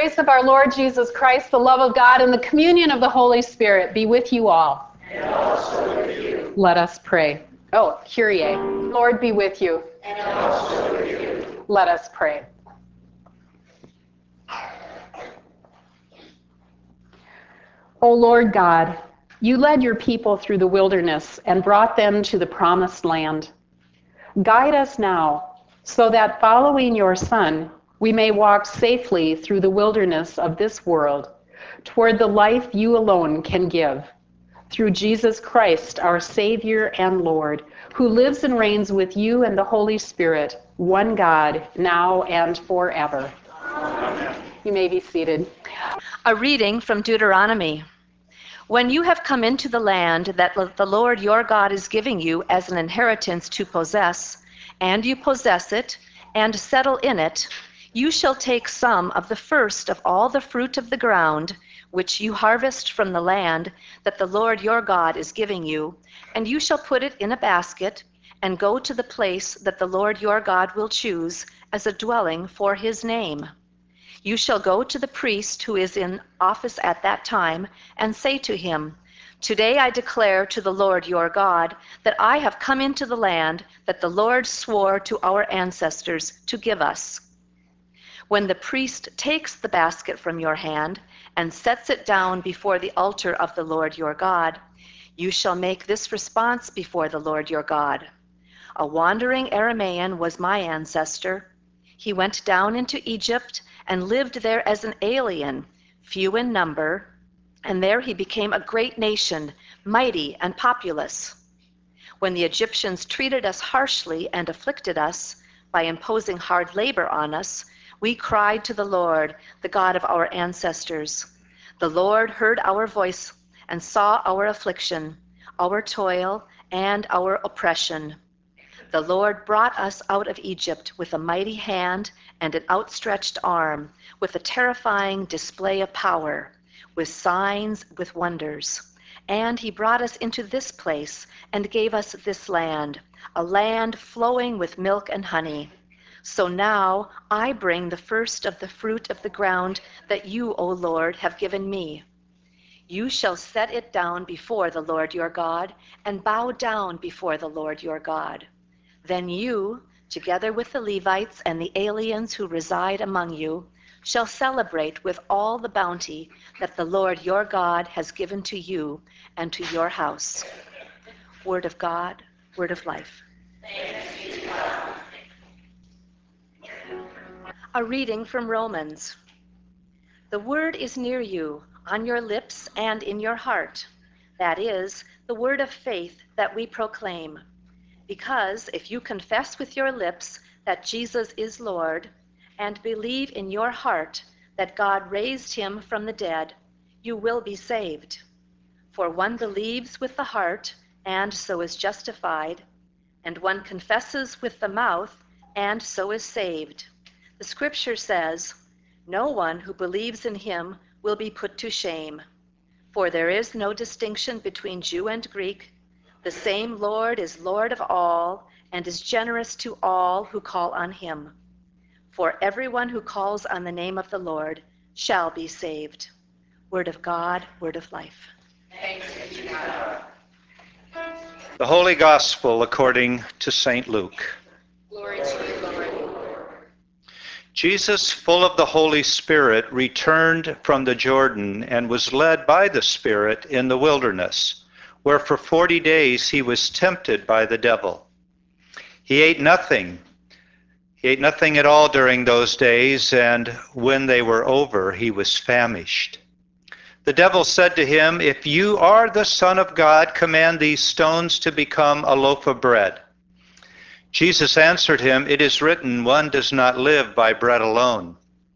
grace of our Lord Jesus Christ, the love of God, and the communion of the Holy Spirit be with you all. And also with you. Let us pray. Oh, Kyrie. Lord be with you. And also with you. Let us pray. O Lord God, you led your people through the wilderness and brought them to the promised land. Guide us now so that following your Son, we may walk safely through the wilderness of this world toward the life you alone can give. Through Jesus Christ, our Savior and Lord, who lives and reigns with you and the Holy Spirit, one God, now and forever. Amen. You may be seated. A reading from Deuteronomy. When you have come into the land that the Lord your God is giving you as an inheritance to possess, and you possess it and settle in it, you shall take some of the first of all the fruit of the ground, which you harvest from the land that the Lord your God is giving you, and you shall put it in a basket and go to the place that the Lord your God will choose as a dwelling for his name. You shall go to the priest who is in office at that time and say to him, Today I declare to the Lord your God that I have come into the land that the Lord swore to our ancestors to give us. When the priest takes the basket from your hand and sets it down before the altar of the Lord your God, you shall make this response before the Lord your God. A wandering Aramaean was my ancestor. He went down into Egypt and lived there as an alien, few in number, and there he became a great nation, mighty and populous. When the Egyptians treated us harshly and afflicted us by imposing hard labor on us, we cried to the Lord, the God of our ancestors. The Lord heard our voice and saw our affliction, our toil, and our oppression. The Lord brought us out of Egypt with a mighty hand and an outstretched arm, with a terrifying display of power, with signs, with wonders. And he brought us into this place and gave us this land, a land flowing with milk and honey. So now I bring the first of the fruit of the ground that you, O Lord, have given me. You shall set it down before the Lord your God and bow down before the Lord your God. Then you, together with the Levites and the aliens who reside among you, shall celebrate with all the bounty that the Lord your God has given to you and to your house. Word of God, word of life. Thanks be to God. A reading from Romans. The word is near you, on your lips and in your heart. That is, the word of faith that we proclaim. Because if you confess with your lips that Jesus is Lord, and believe in your heart that God raised him from the dead, you will be saved. For one believes with the heart, and so is justified, and one confesses with the mouth, and so is saved. The scripture says, No one who believes in him will be put to shame. For there is no distinction between Jew and Greek. The same Lord is Lord of all, and is generous to all who call on him. For everyone who calls on the name of the Lord shall be saved. Word of God, word of life. Thanks be to God. The Holy Gospel according to St. Luke. Glory to you, Lord. Jesus, full of the Holy Spirit, returned from the Jordan and was led by the Spirit in the wilderness, where for 40 days he was tempted by the devil. He ate nothing at all during those days, and when they were over, he was famished. The devil said to him, If you are the Son of God, command these stones to become a loaf of bread. Jesus answered him, It is written, one does not live by bread alone.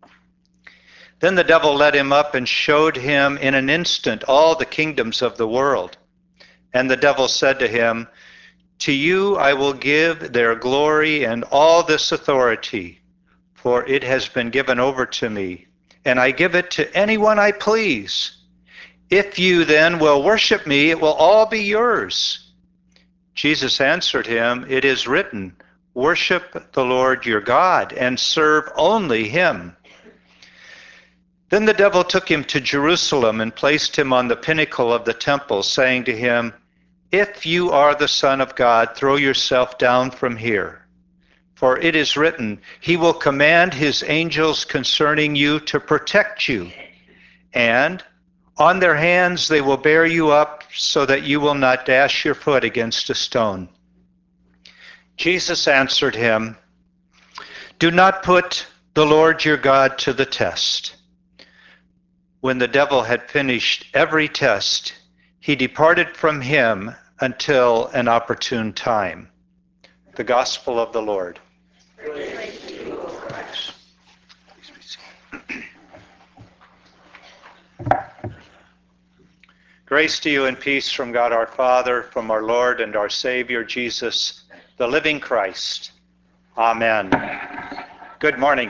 Then the devil led him up and showed him in an instant all the kingdoms of the world. And the devil said to him, To you I will give their glory and all this authority, for it has been given over to me, and I give it to anyone I please. If you then will worship me, it will all be yours. Jesus answered him, It is written, Worship the Lord your God and serve only him. Then the devil took him to Jerusalem and placed him on the pinnacle of the temple, saying to him, "If you are the Son of God, throw yourself down from here. For it is written, He will command His angels concerning you to protect you, and on their hands they will bear you up so that you will not dash your foot against a stone." Jesus answered him, "Do not put the Lord your God to the test." When the devil had finished every test, he departed from him until an opportune time. The Gospel of the Lord. Praise to you, O Christ. Grace to you and peace from God our Father, from our Lord and our Savior Jesus, the living Christ. Amen. Good morning.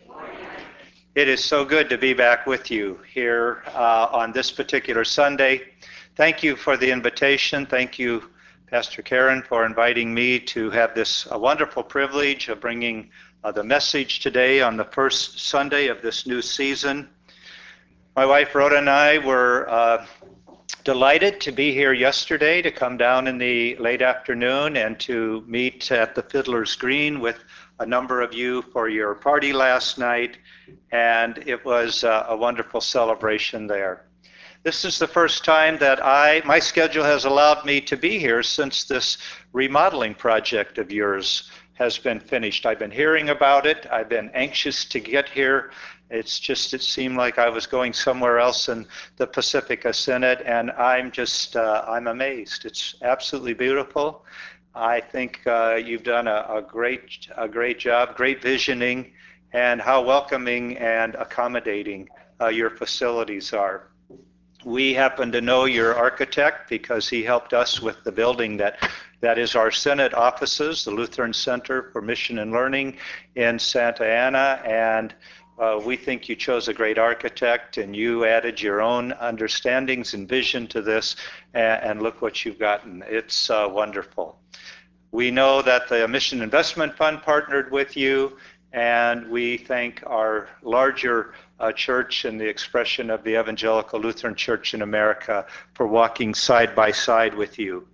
It is so good to be back with you here on this particular Sunday. Thank you for the invitation. Thank you, Pastor Karen, for inviting me to have this wonderful privilege of bringing the message today on the first Sunday of this new season. My wife Rhoda and I were delighted to be here yesterday, to come down in the late afternoon and to meet at the Fiddler's Green with a number of you for your party last night, and it was a wonderful celebration there. This is the first time that my schedule has allowed me to be here since this remodeling project of yours has been finished. I've been hearing about it. I've been anxious to get here. It seemed like I was going somewhere else in the Pacifica Synod, and I'm amazed. It's absolutely beautiful. I think you've done a great job, great visioning, and how welcoming and accommodating your facilities are. We happen to know your architect because he helped us with the building that is our Synod offices, the Lutheran Center for Mission and Learning in Santa Ana, and we think you chose a great architect, and you added your own understandings and vision to this, and look what you've gotten. It's wonderful. We know that the Mission Investment Fund partnered with you, and we thank our larger church and the expression of the Evangelical Lutheran Church in America for walking side by side with you.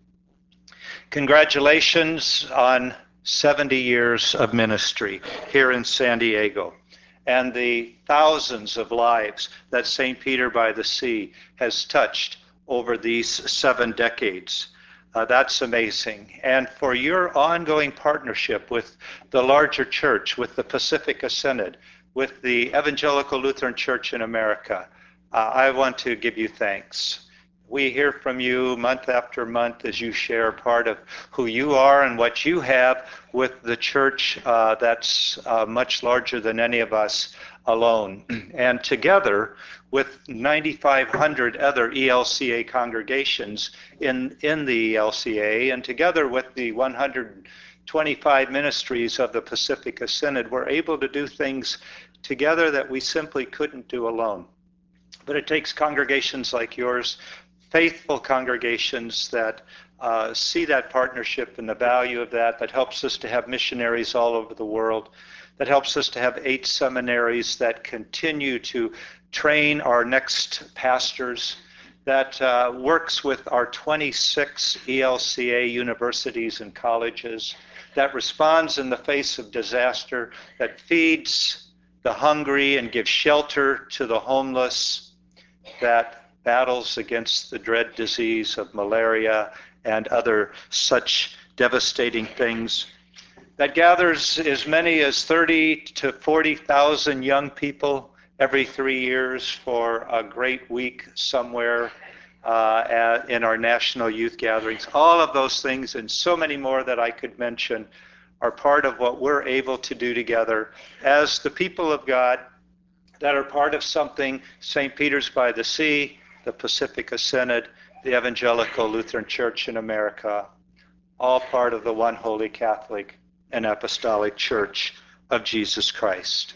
Congratulations on 70 years of ministry here in San Diego, and the thousands of lives that St. Peter by the Sea has touched over these 7 decades. That's amazing. And for your ongoing partnership with the larger church, with the Pacifica Synod, with the Evangelical Lutheran Church in America, I want to give you thanks. We hear from you month after month as you share part of who you are and what you have with the church that's much larger than any of us alone. And together with 9,500 other ELCA congregations in the ELCA, and together with the 125 ministries of the Pacifica Synod, we're able to do things together that we simply couldn't do alone. But it takes congregations like yours, faithful congregations that see that partnership and the value of that helps us to have missionaries all over the world, that helps us to have 8 seminaries that continue to train our next pastors, that works with our 26 ELCA universities and colleges, that responds in the face of disaster, that feeds the hungry and gives shelter to the homeless, that battles against the dread disease of malaria and other such devastating things, that gathers as many as 30,000 to 40,000 young people every 3 years for a great week somewhere in our national youth gatherings. All of those things and so many more that I could mention are part of what we're able to do together as the people of God that are part of something St. Peter's by the Sea, the Pacifica Synod, the Evangelical Lutheran Church in America, all part of the one holy Catholic and Apostolic Church of Jesus Christ.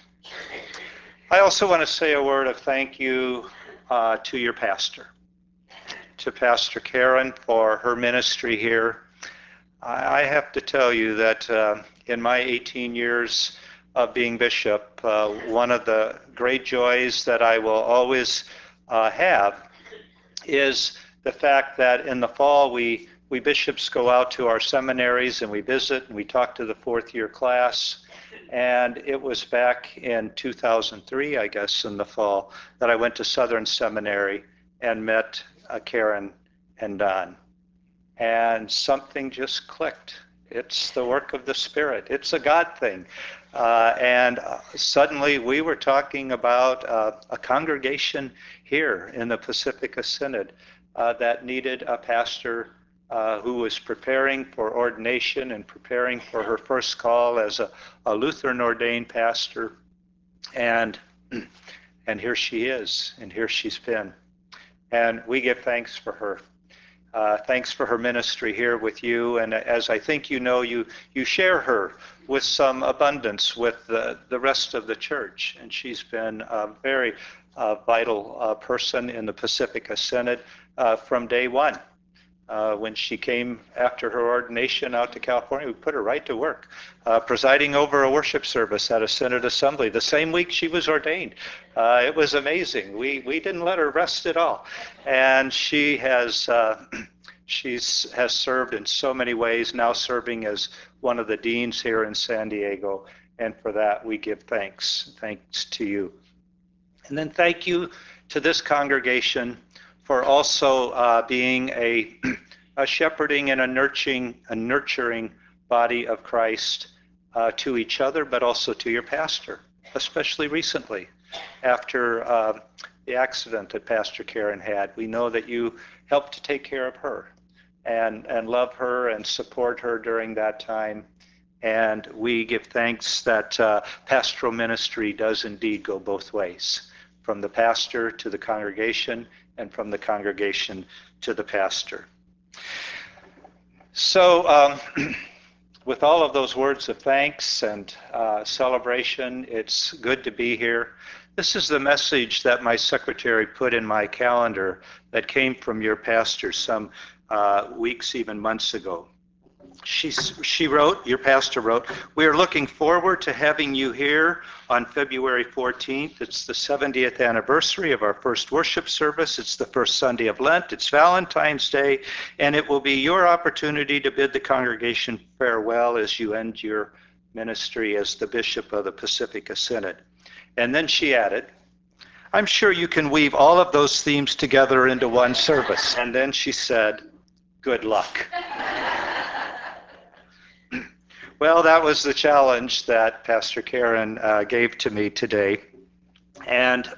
I also want to say a word of thank you to your pastor, to Pastor Karen for her ministry here. I have to tell you that in my 18 years of being bishop, one of the great joys that I will always have is the fact that in the fall we bishops go out to our seminaries and we visit and we talk to the fourth year class. And it was back in 2003, I guess, in the fall, that I went to Southern Seminary and met Karen and Don. And something just clicked. It's the work of the Spirit. It's a God thing. And suddenly we were talking about a congregation here in the Pacifica Synod that needed a pastor who was preparing for ordination and preparing for her first call as a Lutheran ordained pastor. And here she is, and here she's been. And we give thanks for her. Thanks for her ministry here with you. And as I think you know, you share her with some abundance with the rest of the church. And she's been a very vital person in the Pacifica Synod from day one. When she came after her ordination out to California, we put her right to work, presiding over a worship service at a Synod assembly the same week she was ordained. It was amazing. We didn't let her rest at all. And she has has served in so many ways, now serving as one of the deans here in San Diego. And for that, we give thanks. Thanks to you. And then thank you to this congregation for also being a shepherding and a nurturing body of Christ to each other, but also to your pastor, especially recently after the accident that Pastor Karen had. We know that you helped to take care of her and love her and support her during that time. And we give thanks that pastoral ministry does indeed go both ways, from the pastor to the congregation, and from the congregation to the pastor. So with all of those words of thanks and celebration, it's good to be here. This is the message that my secretary put in my calendar that came from your pastor some weeks, even months ago. She wrote, your pastor wrote, "We are looking forward to having you here on February 14th. It's the 70th anniversary of our first worship service. It's the first Sunday of Lent. It's Valentine's Day, and it will be your opportunity to bid the congregation farewell as you end your ministry as the bishop of the Pacifica Synod." And then she added, "I'm sure you can weave all of those themes together into one service." And then she said, "Good luck." Well, that was the challenge that Pastor Karen gave to me today. And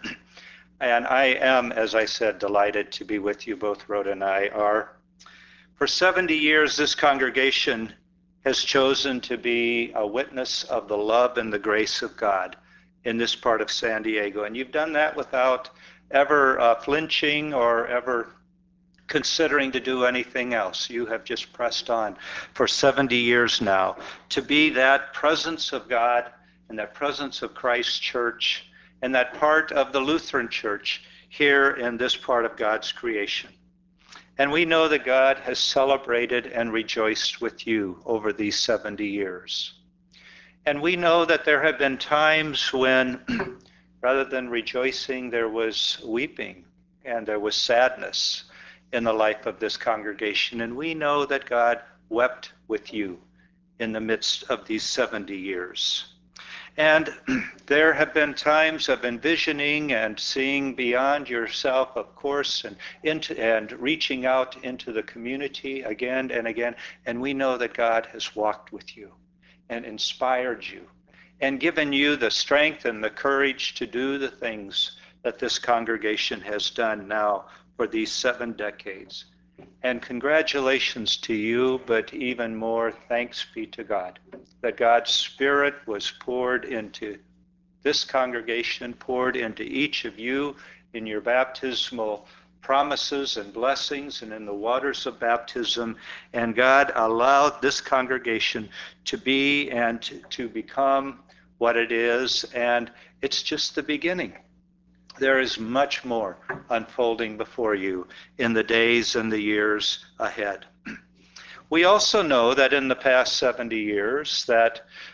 I am, as I said, delighted to be with you. Both Rhoda and I are. For 70 years, this congregation has chosen to be a witness of the love and the grace of God in this part of San Diego. And you've done that without ever flinching or ever considering to do anything else. You have just pressed on for 70 years now to be that presence of God and that presence of Christ's church and that part of the Lutheran church here in this part of God's creation. And we know that God has celebrated and rejoiced with you over these 70 years. And we know that there have been times when rather than rejoicing, there was weeping and there was sadness in the life of this congregation. And we know that God wept with you in the midst of these 70 years. And there have been times of envisioning and seeing beyond yourself, of course, and reaching out into the community again and again. And we know that God has walked with you and inspired you and given you the strength and the courage to do the things that this congregation has done now for these 7 decades. And congratulations to you, but even more thanks be to God, that God's Spirit was poured into this congregation, poured into each of you in your baptismal promises and blessings and in the waters of baptism. And God allowed this congregation to be and to become what it is. And it's just the beginning. There is much more unfolding before you in the days and the years ahead. We also know that in the past 70 years that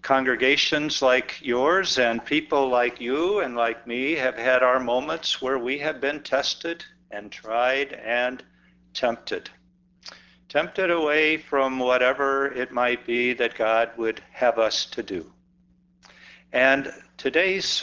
congregations like yours and people like you and like me have had our moments where we have been tested and tried and tempted. Tempted away from whatever it might be that God would have us to do. And today's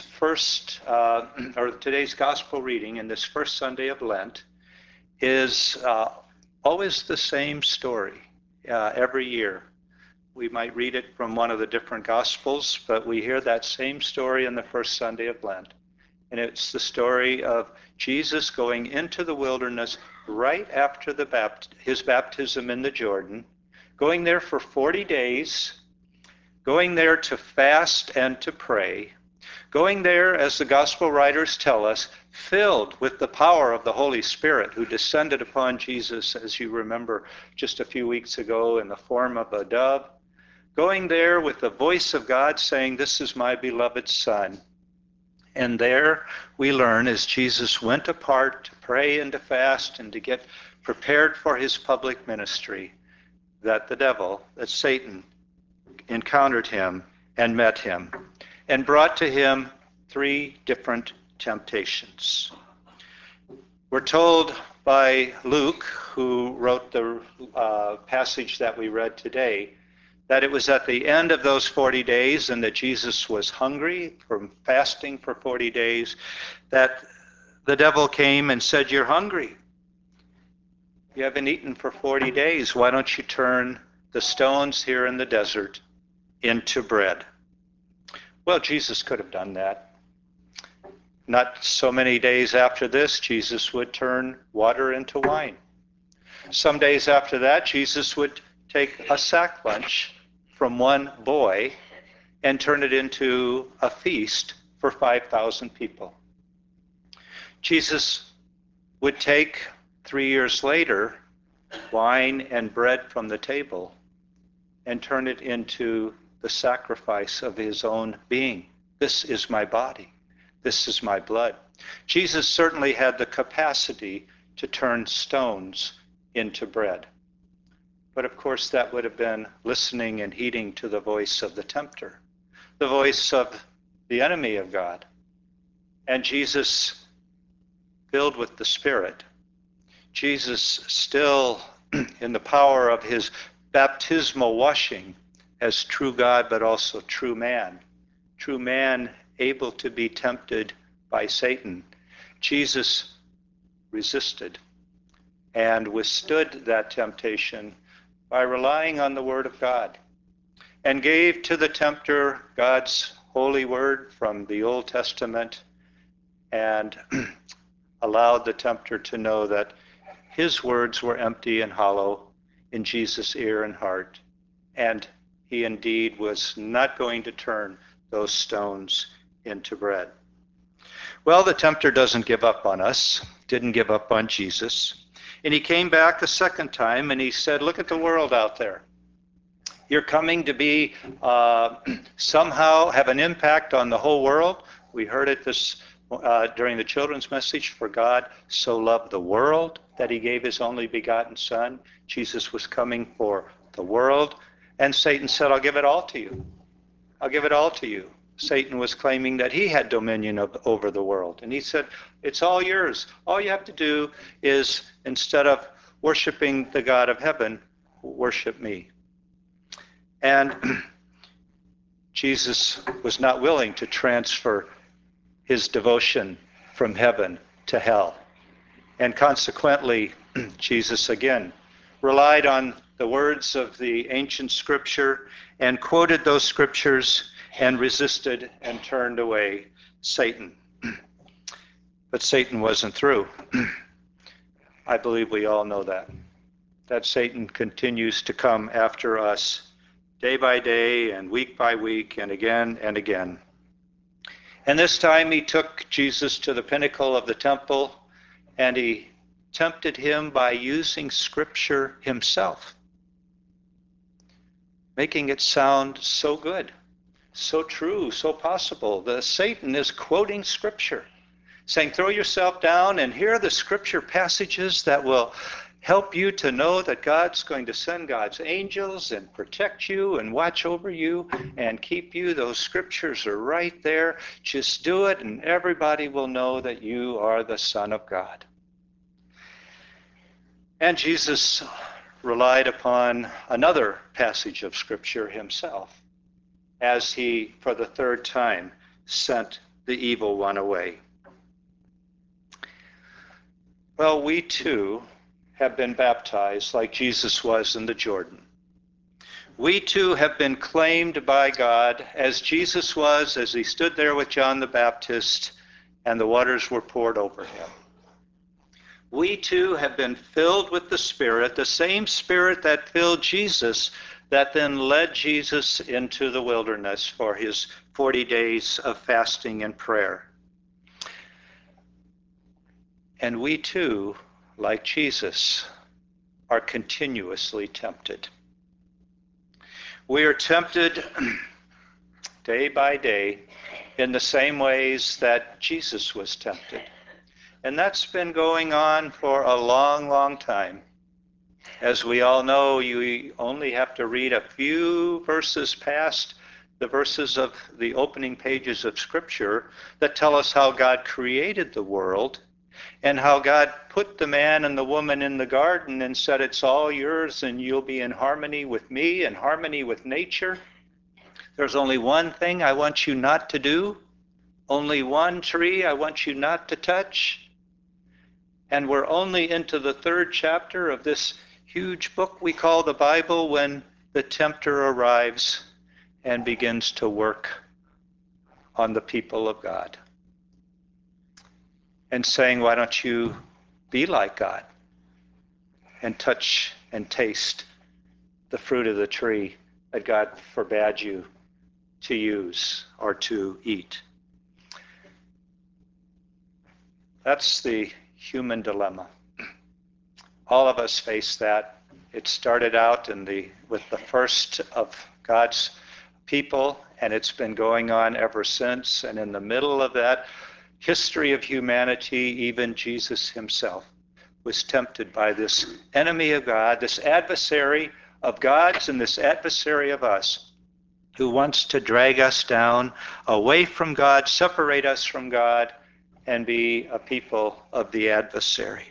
today's gospel reading in this first Sunday of Lent is always the same story every year. We might read it from one of the different gospels, but we hear that same story in the first Sunday of Lent. And it's the story of Jesus going into the wilderness right after his baptism in the Jordan, going there for 40 days, going there to fast and to pray, going there, as the gospel writers tell us, filled with the power of the Holy Spirit who descended upon Jesus, as you remember just a few weeks ago, in the form of a dove, going there with the voice of God saying, "This is my beloved Son." And there we learn, as Jesus went apart to pray and to fast and to get prepared for his public ministry, that the devil, that Satan, encountered him and met him and brought to him 3 different temptations. We're told by Luke, who wrote the passage that we read today, that it was at the end of those 40 days and that Jesus was hungry from fasting for 40 days, that the devil came and said, "You're hungry. You haven't eaten for 40 days. Why don't you turn the stones here in the desert into bread?" Well, Jesus could have done that. Not so many days after this, Jesus would turn water into wine. Some days after that, Jesus would take a sack lunch from one boy and turn it into a feast for 5,000 people. Jesus would take 3 years later wine and bread from the table and turn it into the sacrifice of his own being. This is my body. This is my blood. Jesus certainly had the capacity to turn stones into bread. But of course, that would have been listening and heeding to the voice of the tempter, the voice of the enemy of God. And Jesus, filled with the Spirit, Jesus still in the power of his baptismal washing as true God, but also true man able to be tempted by Satan. Jesus resisted and withstood that temptation by relying on the Word of God, and gave to the tempter God's holy word from the Old Testament, and allowed the tempter to know that his words were empty and hollow in Jesus' ear and heart, and he indeed was not going to turn those stones into bread. Well, the tempter doesn't give up on us, didn't give up on Jesus. And he came back a second time and he said, "Look at the world out there. You're coming to be somehow have an impact on the whole world." We heard it during the children's message, "For God so loved the world that he gave his only begotten Son." Jesus was coming for the world. And Satan said, "I'll give it all to you. I'll give it all to you." Satan was claiming that he had dominion over the world. And he said, "It's all yours. All you have to do is, instead of worshiping the God of heaven, worship me." And Jesus was not willing to transfer his devotion from heaven to hell. And consequently, Jesus again relied on the words of the ancient scripture and quoted those scriptures and resisted and turned away Satan. But Satan wasn't through. I believe we all know that Satan continues to come after us day by day and week by week and again and again. And this time he took Jesus to the pinnacle of the temple and he tempted him by using scripture himself, making it sound so good, so true, so possible. Satan is quoting scripture, saying, "Throw yourself down, and here are the scripture passages that will help you to know that God's going to send God's angels and protect you and watch over you and keep you. Those scriptures are right there. Just do it and everybody will know that you are the Son of God. And Jesus relied upon another passage of Scripture himself as he, for the third time, sent the evil one away. Well, we too have been baptized like Jesus was in the Jordan. We too have been claimed by God as Jesus was as he stood there with John the Baptist and the waters were poured over him. We too have been filled with the Spirit, the same Spirit that filled Jesus, that then led Jesus into the wilderness for his 40 days of fasting and prayer. And we too, like Jesus, are continuously tempted. We are tempted day by day in the same ways that Jesus was tempted. And that's been going on for a long, long time. As we all know, you only have to read a few verses past the verses of the opening pages of Scripture that tell us how God created the world and how God put the man and the woman in the garden and said, it's all yours and you'll be in harmony with me, in harmony with nature. There's only one thing I want you not to do, only one tree I want you not to touch. And we're only into the 3rd chapter of this huge book we call the Bible when the tempter arrives and begins to work on the people of God. And saying, why don't you be like God and touch and taste the fruit of the tree that God forbade you to use or to eat? That's the human dilemma. All of us face that. It started out with the first of God's people, and it's been going on ever since. And in the middle of that history of humanity, even Jesus himself was tempted by this enemy of God, this adversary of God's and this adversary of us, who wants to drag us down away from God, separate us from God, and be a people of the adversary.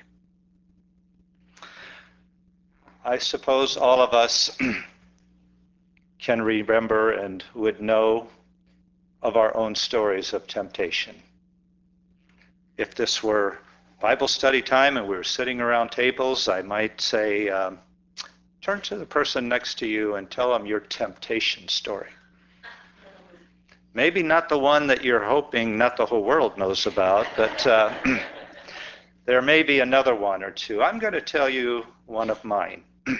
I suppose all of us can remember and would know of our own stories of temptation. If this were Bible study time and we were sitting around tables, I might say, turn to the person next to you and tell them your temptation story. Maybe not the one that you're hoping not the whole world knows about, but there may be another one or two. I'm going to tell you one of mine.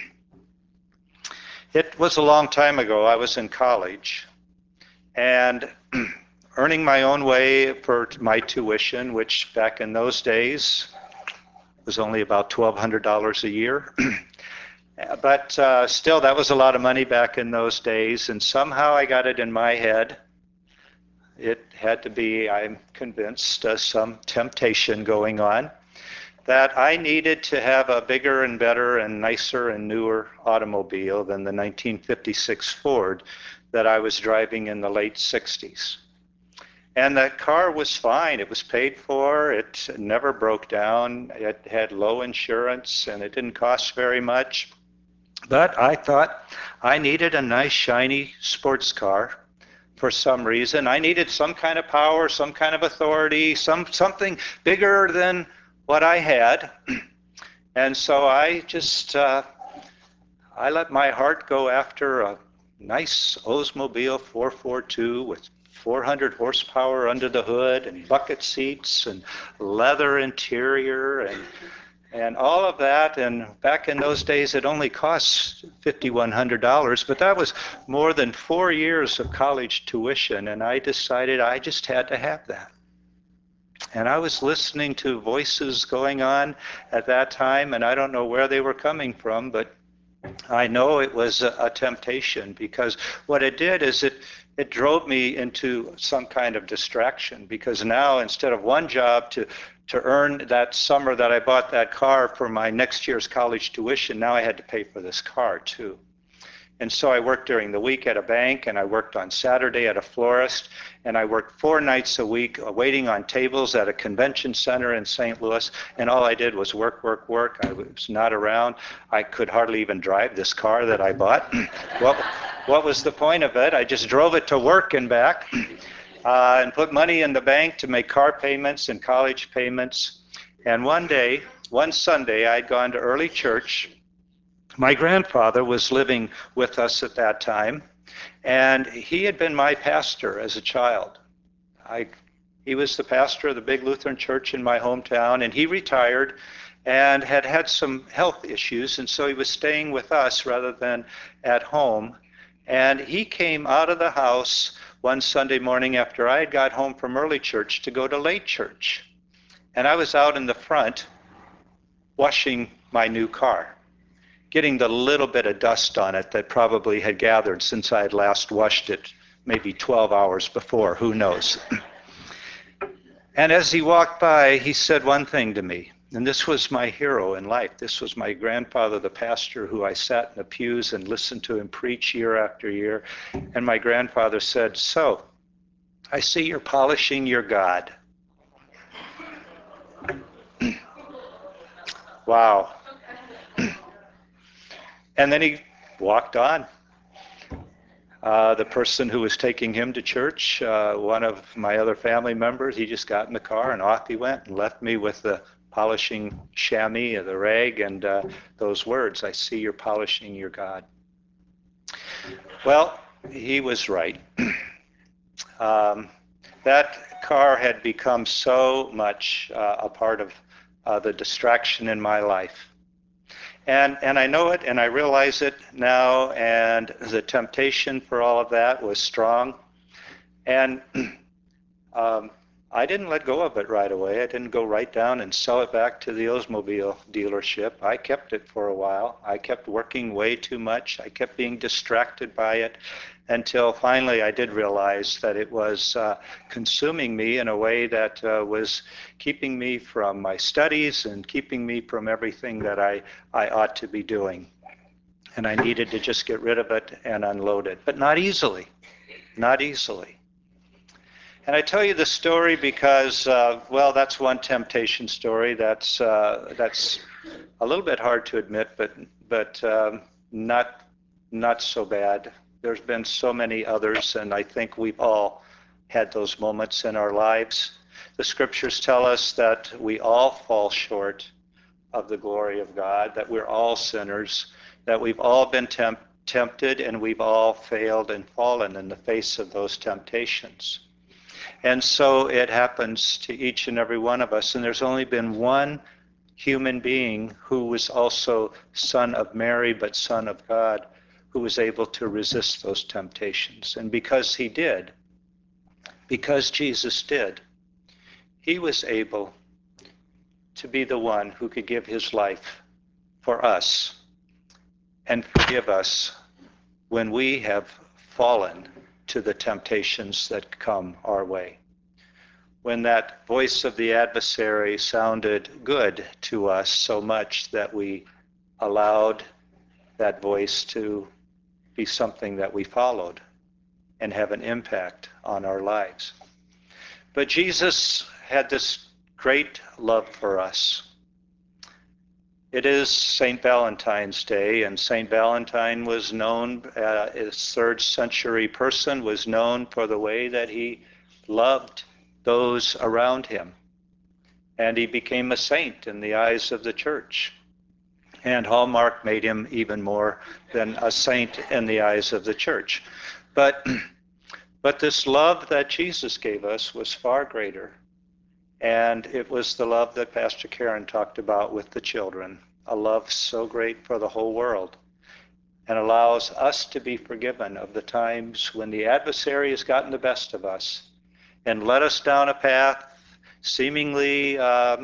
It was a long time ago. I was in college and earning my own way for my tuition, which back in those days was only about $1,200 a year. But still, that was a lot of money back in those days. And somehow I got it in my head. It had to be, I'm convinced, some temptation going on, that I needed to have a bigger and better and nicer and newer automobile than the 1956 Ford that I was driving in the late 60s. And that car was fine. It was paid for. It never broke down. It had low insurance, and it didn't cost very much. But I thought I needed a nice, shiny sports car. For some reason, I needed some kind of power, some kind of authority, something bigger than what I had. And so I just, I let my heart go after a nice Oldsmobile 442 with 400 horsepower under the hood and bucket seats and leather interior and all of that. And back in those days, it only cost $5,100, but that was more than 4 years of college tuition. And I decided I just had to have that. And I was listening to voices going on at that time, and I don't know where they were coming from, but I know it was a temptation, because what it did is it it drove me into some kind of distraction, because now instead of one job to earn that summer that I bought that car for my next year's college tuition, now I had to pay for this car too. And so I worked during the week at a bank, and I worked on Saturday at a florist, and I worked 4 nights a week waiting on tables at a convention center in St. Louis, and all I did was work, work, work. I was not around. I could hardly even drive this car that I bought. What was the point of it? I just drove it to work and back and put money in the bank to make car payments and college payments. And one Sunday, I'd gone to early church. My grandfather was living with us at that time, and he had been my pastor as a child. He was the pastor of the big Lutheran church in my hometown, and he retired and had some health issues, and so he was staying with us rather than at home. And he came out of the house one Sunday morning after I had got home from early church to go to late church. And I was out in the front washing my new car, getting the little bit of dust on it that probably had gathered since I had last washed it maybe 12 hours before, who knows. And as he walked by, he said one thing to me, and this was my hero in life. This was my grandfather, the pastor, who I sat in the pews and listened to him preach year after year. And my grandfather said, "So, I see you're polishing your God." Wow. And then he walked on. The person who was taking him to church, one of my other family members, he just got in the car and off he went and left me with the polishing chamois, the rag, and those words, "I see you're polishing your God." Well, he was right. That car had become so much a part of the distraction in my life. And I know it, and I realize it now, and the temptation for all of that was strong. And I didn't let go of it right away. I didn't go right down and sell it back to the Oldsmobile dealership. I kept it for a while. I kept working way too much. I kept being distracted by it until finally I did realize that it was consuming me in a way that was keeping me from my studies and keeping me from everything that I ought to be doing. And I needed to just get rid of it and unload it, but not easily, not easily. And I tell you the story because, well, that's one temptation story that's a little bit hard to admit, but not so bad. There's been so many others, and I think we've all had those moments in our lives. The scriptures tell us that we all fall short of the glory of God, that we're all sinners, that we've all been tempted, and we've all failed and fallen in the face of those temptations. And so it happens to each and every one of us, and there's only been one human being who was also son of Mary, but son of God, who was able to resist those temptations. And because he did, because Jesus did, he was able to be the one who could give his life for us and forgive us when we have fallen to the temptations that come our way. When that voice of the adversary sounded good to us so much that we allowed that voice to be something that we followed and have an impact on our lives. But Jesus had this great love for us. It is St. Valentine's Day, and St. Valentine was known, a 3rd century person, was known for the way that he loved those around him. And he became a saint in the eyes of the church. And Hallmark made him even more than a saint in the eyes of the church. But this love that Jesus gave us was far greater. And it was the love that Pastor Karen talked about with the children, a love so great for the whole world, and allows us to be forgiven of the times when the adversary has gotten the best of us and led us down a path seemingly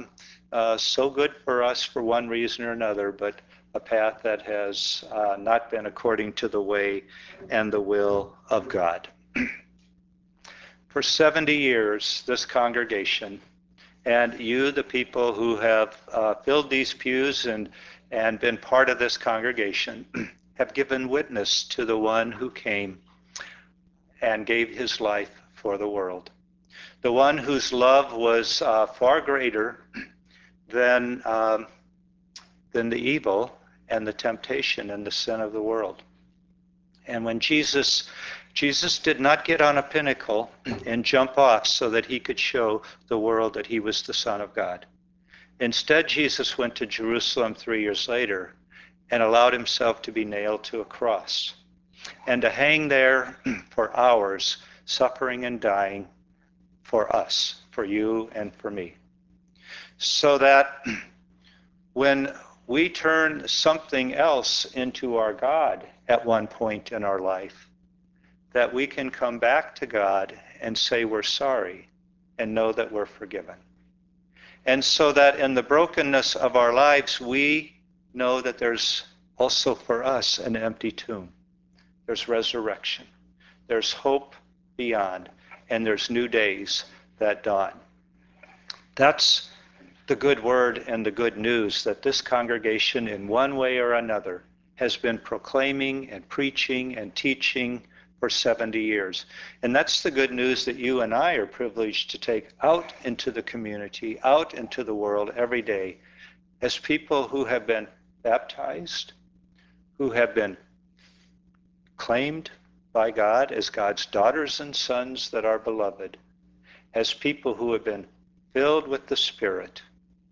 so good for us for one reason or another, but a path that has not been according to the way and the will of God. For 70 years, this congregation, and you, the people who have filled these pews and been part of this congregation, have given witness to the one who came and gave his life for the world. The one whose love was far greater than the evil and the temptation and the sin of the world. And when Jesus did not get on a pinnacle and jump off so that he could show the world that he was the Son of God. Instead, Jesus went to Jerusalem 3 years later and allowed himself to be nailed to a cross and to hang there for hours, suffering and dying for us, for you and for me. So that when we turn something else into our God at one point in our life, that we can come back to God and say we're sorry and know that we're forgiven. And so that in the brokenness of our lives, we know that there's also for us an empty tomb. There's resurrection. There's hope beyond. And there's new days that dawn. That's the good word and the good news that this congregation in one way or another has been proclaiming and preaching and teaching for 70 years. And that's the good news that you and I are privileged to take out into the community, out into the world every day as people who have been baptized, who have been claimed by God as God's daughters and sons that are beloved, as people who have been filled with the Spirit,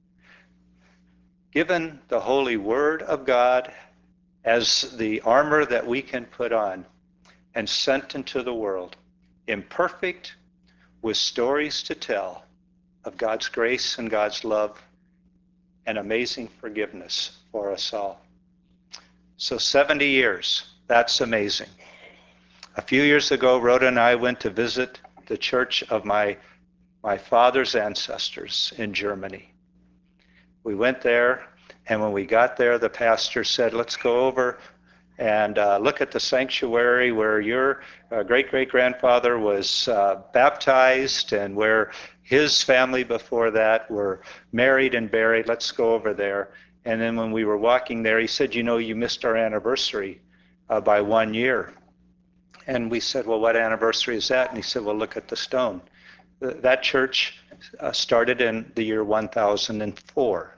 given the holy word of God as the armor that we can put on, and sent into the world, imperfect, with stories to tell of God's grace and God's love and amazing forgiveness for us all. So 70 years, that's amazing. A few years ago, Rhoda and I went to visit the church of my father's ancestors in Germany. We went there, and when we got there, the pastor said, let's go over and look at the sanctuary where your great-great-grandfather was baptized and where his family before that were married and buried. Let's go over there. And then when we were walking there, he said, you know, you missed our anniversary by 1 year. And we said, well, what anniversary is that? And he said, well, look at the stone. That church started in the year 1004.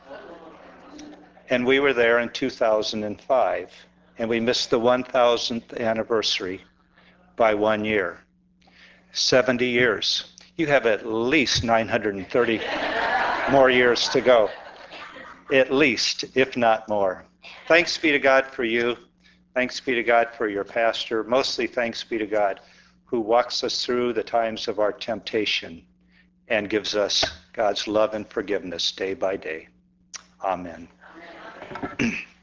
And we were there in 2005. And we missed the 1000th anniversary by 1 year. 70 years. You have at least 930 more years to go. At least, if not more. Thanks be to God for you. Thanks be to God for your pastor. Mostly thanks be to God who walks us through the times of our temptation and gives us God's love and forgiveness day by day. Amen.